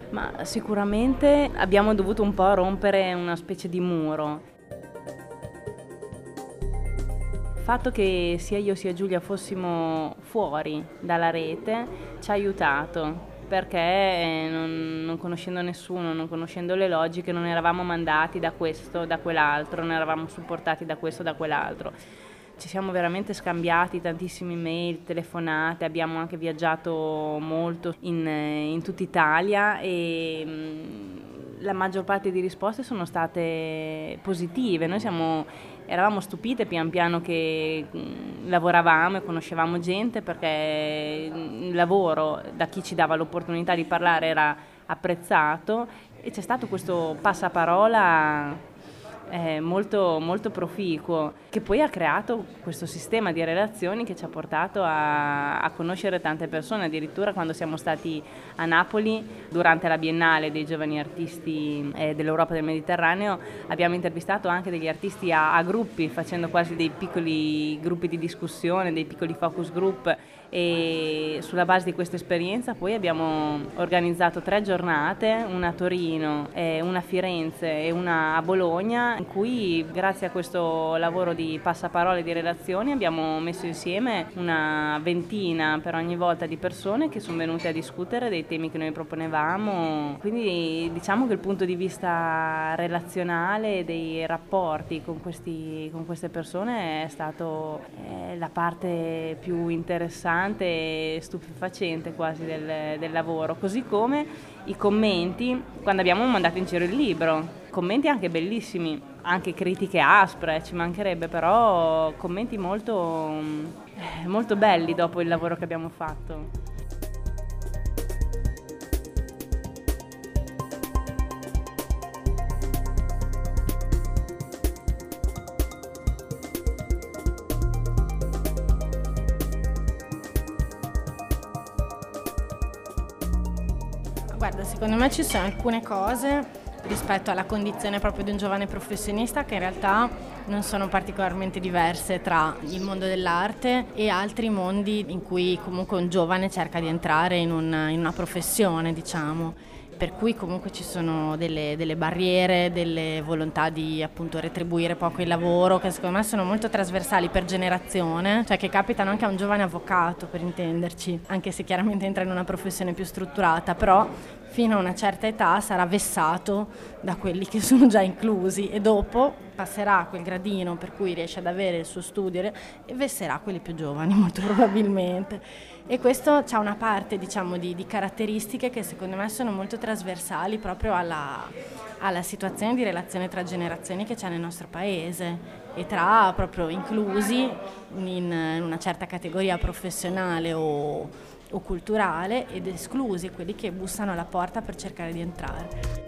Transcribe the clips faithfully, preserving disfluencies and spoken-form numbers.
Ma sicuramente abbiamo dovuto un po' rompere una specie di muro. Il fatto che sia io sia Giulia fossimo fuori dalla rete ci ha aiutato, perché non, non conoscendo nessuno, non conoscendo le logiche, non eravamo mandati da questo, da quell'altro, non eravamo supportati da questo, da quell'altro. Ci siamo veramente scambiati tantissime mail, telefonate, abbiamo anche viaggiato molto in, in tutta Italia e mh, la maggior parte di risposte sono state positive. Noi siamo, eravamo stupite pian piano che mh, lavoravamo e conoscevamo gente, perché il lavoro da chi ci dava l'opportunità di parlare era apprezzato e c'è stato questo passaparola Eh, molto, molto proficuo, che poi ha creato questo sistema di relazioni che ci ha portato a, a conoscere tante persone. Addirittura quando siamo stati a Napoli durante la Biennale dei giovani artisti eh, dell'Europa del Mediterraneo abbiamo intervistato anche degli artisti a, a gruppi, facendo quasi dei piccoli gruppi di discussione, dei piccoli focus group, e sulla base di questa esperienza poi abbiamo organizzato tre giornate, una a Torino, eh, una a Firenze e una a Bologna, in cui grazie a questo lavoro di passaparole e di relazioni abbiamo messo insieme una ventina per ogni volta di persone che sono venute a discutere dei temi che noi proponevamo. Quindi diciamo che il punto di vista relazionale dei rapporti con, questi, con queste persone è stato eh, la parte più interessante e stupefacente quasi del, del lavoro, così come i commenti quando abbiamo mandato in giro il libro, commenti anche bellissimi, anche critiche aspre, ci mancherebbe, però commenti molto, molto belli dopo il lavoro che abbiamo fatto. Guarda, secondo me ci sono alcune cose rispetto alla condizione proprio di un giovane professionista che in realtà non sono particolarmente diverse tra il mondo dell'arte e altri mondi in cui comunque un giovane cerca di entrare in una, in una professione, diciamo. Per cui comunque ci sono delle, delle barriere, delle volontà di appunto retribuire poco il lavoro, che secondo me sono molto trasversali per generazione, cioè che capitano anche a un giovane avvocato, per intenderci, anche se chiaramente entra in una professione più strutturata, però fino a una certa età sarà vessato da quelli che sono già inclusi e dopo passerà quel gradino per cui riesce ad avere il suo studio e vesserà quelli più giovani molto probabilmente. E questo c'ha una parte, diciamo, di, di caratteristiche che secondo me sono molto trasversali proprio alla, alla situazione di relazione tra generazioni che c'è nel nostro paese e tra proprio inclusi in, in una certa categoria professionale o, o culturale ed esclusi quelli che bussano alla porta per cercare di entrare.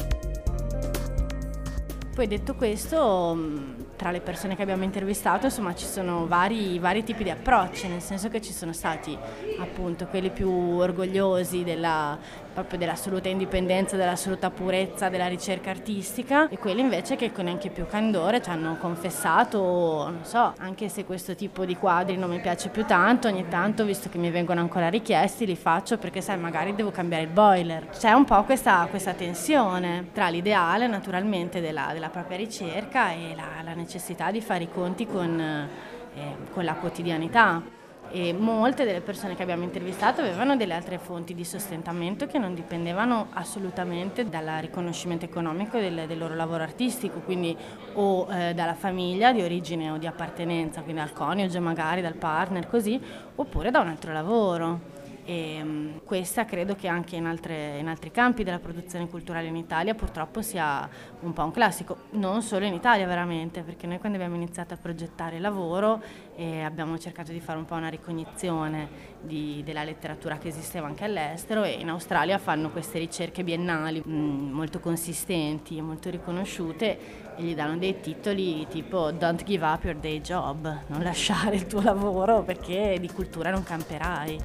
Poi detto questo, tra le persone che abbiamo intervistato, insomma, ci sono vari, vari tipi di approcci, nel senso che ci sono stati appunto quelli più orgogliosi della, proprio dell'assoluta indipendenza, dell'assoluta purezza della ricerca artistica e quelli invece che con anche più candore ci hanno confessato, non so, anche se questo tipo di quadri non mi piace più tanto, ogni tanto, visto che mi vengono ancora richiesti, li faccio perché sai, magari devo cambiare il boiler. C'è un po' questa, questa tensione tra l'ideale naturalmente della, della propria ricerca e la, la necessità di fare i conti con, eh, con la quotidianità. E molte delle persone che abbiamo intervistato avevano delle altre fonti di sostentamento che non dipendevano assolutamente dal riconoscimento economico del, del loro lavoro artistico, quindi o eh, dalla famiglia di origine o di appartenenza, quindi dal coniuge magari, dal partner, così, oppure da un altro lavoro. E um, questa credo che anche in, altre, in altri campi della produzione culturale in Italia purtroppo sia un po' un classico, non solo in Italia veramente, perché noi quando abbiamo iniziato a progettare il lavoro eh, abbiamo cercato di fare un po' una ricognizione di, della letteratura che esisteva anche all'estero e in Australia fanno queste ricerche biennali mh, molto consistenti e molto riconosciute e gli danno dei titoli tipo Don't give up your day job, non lasciare il tuo lavoro perché di cultura non camperai.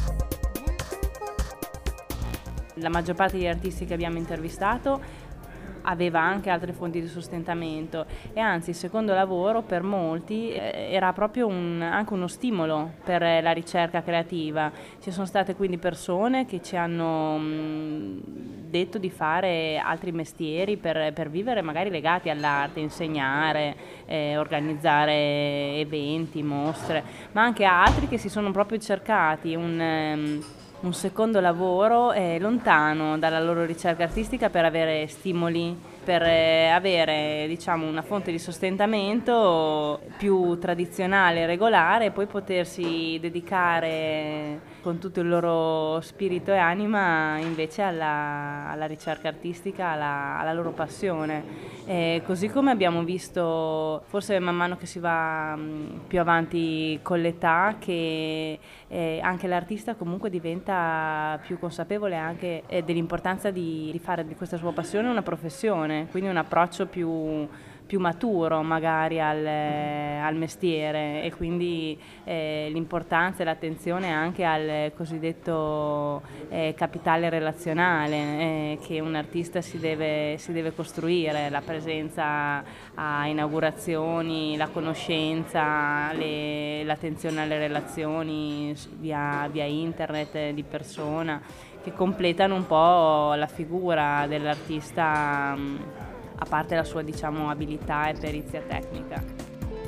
La maggior parte degli artisti che abbiamo intervistato aveva anche altre fonti di sostentamento e anzi il secondo lavoro per molti era proprio un, anche uno stimolo per la ricerca creativa. Ci sono state quindi persone che ci hanno mh, detto di fare altri mestieri per, per vivere, magari legati all'arte, insegnare, eh, organizzare eventi, mostre, ma anche altri che si sono proprio cercati un... Um, un secondo lavoro eh, lontano dalla loro ricerca artistica per avere stimoli, per eh, avere diciamo una fonte di sostentamento più tradizionale e regolare e poi potersi dedicare con tutto il loro spirito e anima invece alla, alla ricerca artistica, alla, alla loro passione. Eh, così come abbiamo visto, forse man mano che si va mh, più avanti con l'età, che eh, anche l'artista comunque diventa più consapevole anche eh, dell'importanza di, di fare di questa sua passione una professione, quindi un approccio più, più maturo magari al, al mestiere e quindi eh, l'importanza e l'attenzione anche al cosiddetto eh, capitale relazionale eh, che un artista si deve, si deve costruire, la presenza a inaugurazioni, la conoscenza, le, l'attenzione alle relazioni via, via internet di persona, che completano un po' la figura dell'artista a parte la sua diciamo abilità e perizia tecnica.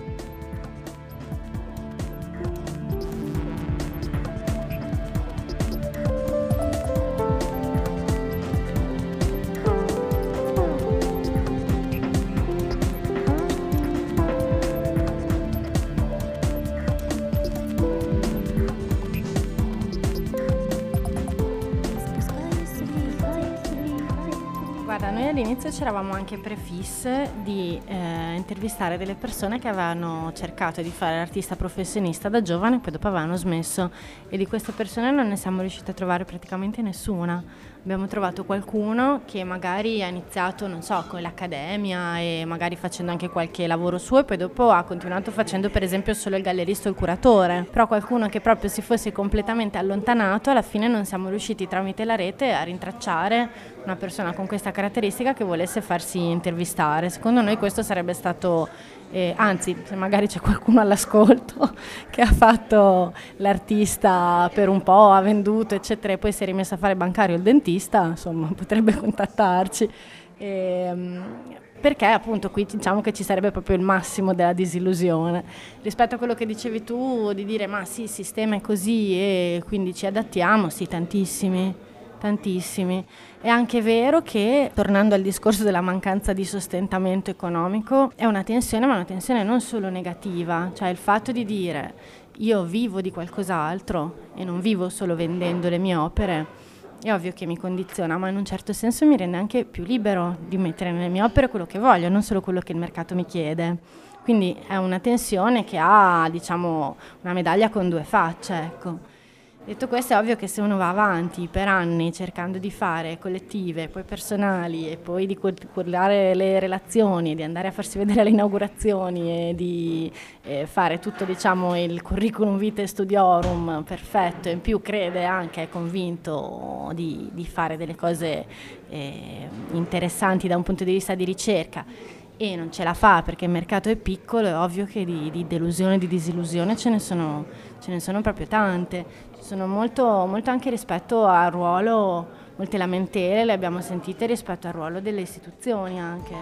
Guarda, noi all'inizio ci eravamo anche prefisse di eh, intervistare delle persone che avevano cercato di fare l'artista professionista da giovane, poi dopo avevano smesso, e di queste persone non ne siamo riusciti a trovare praticamente nessuna. Abbiamo trovato qualcuno che magari ha iniziato, non so, con l'accademia e magari facendo anche qualche lavoro suo e poi dopo ha continuato facendo per esempio solo il gallerista o il curatore, però qualcuno che proprio si fosse completamente allontanato, alla fine non siamo riusciti tramite la rete a rintracciare una persona con questa caratteristica che volesse farsi intervistare. Secondo noi questo sarebbe stato, eh, anzi se magari c'è qualcuno all'ascolto che ha fatto l'artista per un po', ha venduto eccetera e poi si è rimesso a fare bancario il dentista, insomma potrebbe contattarci. E, perché appunto qui diciamo che ci sarebbe proprio il massimo della disillusione rispetto a quello che dicevi tu, di dire ma sì, il sistema è così e quindi ci adattiamo. Sì, tantissimi, tantissimi. È anche vero che, tornando al discorso della mancanza di sostentamento economico, è una tensione, ma una tensione non solo negativa, cioè il fatto di dire io vivo di qualcos'altro e non vivo solo vendendo le mie opere, è ovvio che mi condiziona, ma in un certo senso mi rende anche più libero di mettere nelle mie opere quello che voglio, non solo quello che il mercato mi chiede. Quindi è una tensione che ha, diciamo, una medaglia con due facce, ecco. Detto questo, è ovvio che se uno va avanti per anni cercando di fare collettive, poi personali e poi di curare le relazioni, di andare a farsi vedere alle inaugurazioni e di eh, fare tutto, diciamo, il curriculum vitae studiorum perfetto, e in più crede anche, è convinto di, di fare delle cose eh, interessanti da un punto di vista di ricerca, e non ce la fa perché il mercato è piccolo, è ovvio che di, di delusione, di disillusione ce ne sono, ce ne sono proprio tante. Ci sono molto, molto anche rispetto al ruolo, molte lamentele le abbiamo sentite rispetto al ruolo delle istituzioni anche.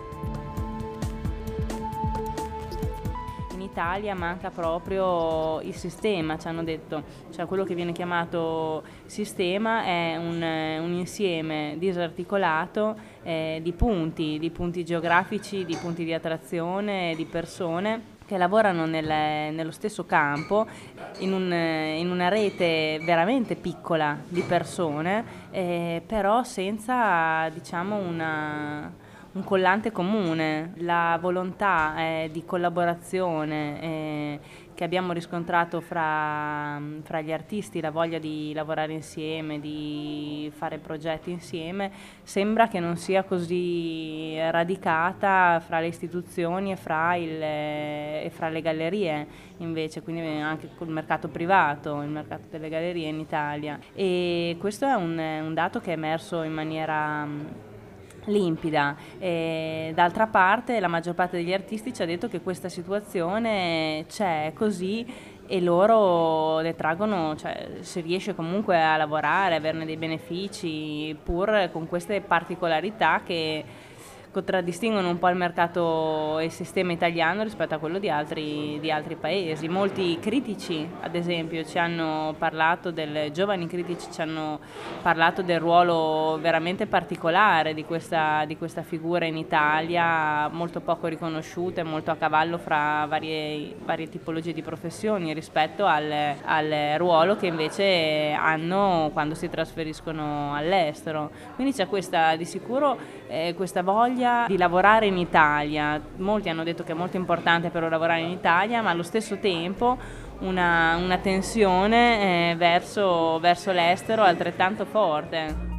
In Italia manca proprio il sistema, ci hanno detto, cioè quello che viene chiamato sistema è un, un insieme disarticolato eh, di punti, di punti geografici, di punti di attrazione, di persone che lavorano nel, nello stesso campo, in, un, in una rete veramente piccola di persone, eh, però senza, diciamo, una... un collante comune. La volontà eh, di collaborazione eh, che abbiamo riscontrato fra, fra gli artisti, la voglia di lavorare insieme, di fare progetti insieme, sembra che non sia così radicata fra le istituzioni e fra, il, e fra le gallerie invece, quindi anche col mercato privato, il mercato delle gallerie in Italia. E questo è un, un dato che è emerso in maniera limpida. E d'altra parte la maggior parte degli artisti ci ha detto che questa situazione c'è così e loro ne traggono, cioè si riesce comunque a lavorare, averne dei benefici pur con queste particolarità che contraddistinguono un po' il mercato e il sistema italiano rispetto a quello di altri, di altri paesi. Molti critici, ad esempio, ci hanno parlato del, giovani critici ci hanno parlato del ruolo veramente particolare di questa, di questa figura in Italia, molto poco riconosciuta e molto a cavallo fra varie, varie tipologie di professioni rispetto al, al ruolo che invece hanno quando si trasferiscono all'estero. Quindi c'è questa, di sicuro eh, questa voglia di lavorare in Italia. Molti hanno detto che è molto importante però lavorare in Italia, ma allo stesso tempo una, una tensione eh, verso, verso l'estero altrettanto forte.